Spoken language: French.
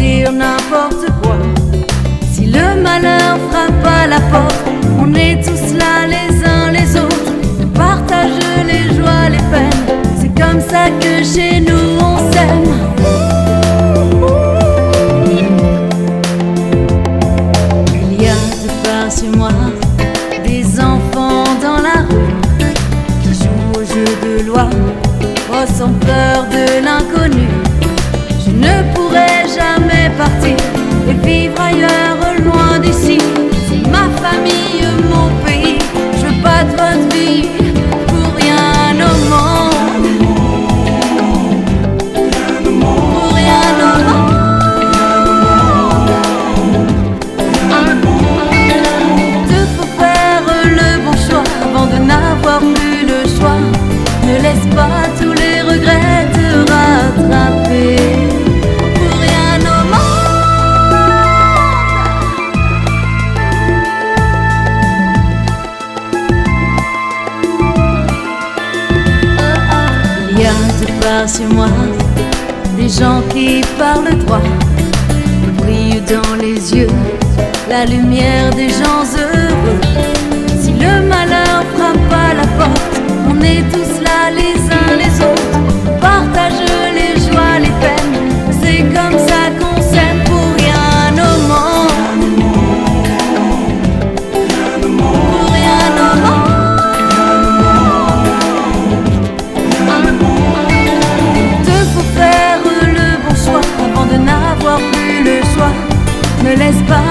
dire n'importe quoi. Si le malheur frappe à la porte, on est tous là les uns les autres. On partage les joies, les peines. C'est comme ça que chez nous on s'aime. Il y a de par chez moi des enfants dans la rue qui jouent au jeu de loi, oh, sans peur de l'inconnu. Je ne pourrai jamais partir et vivre ailleurs, loin d'ici. C'est ma famille, mon pays. Je veux pas de votre vie pour rien au monde. Pour rien au monde. Te faut faire le bon choix avant de n'avoir plus le choix. Ne laisse pas tous les regrets te rattraper. Pour rien au monde. Il y a de par chez moi des gens qui parlent droit, le brilles dans les yeux, la lumière des gens heureux. Si le malheur frappe à la porte, on est tous là les uns les autres. On partage les joies, les peines. C'est comme ça qu'on s'aime pour rien au monde. Pour rien au monde. Te faut faire le bon choix avant de n'avoir plus le choix. Ne laisse pas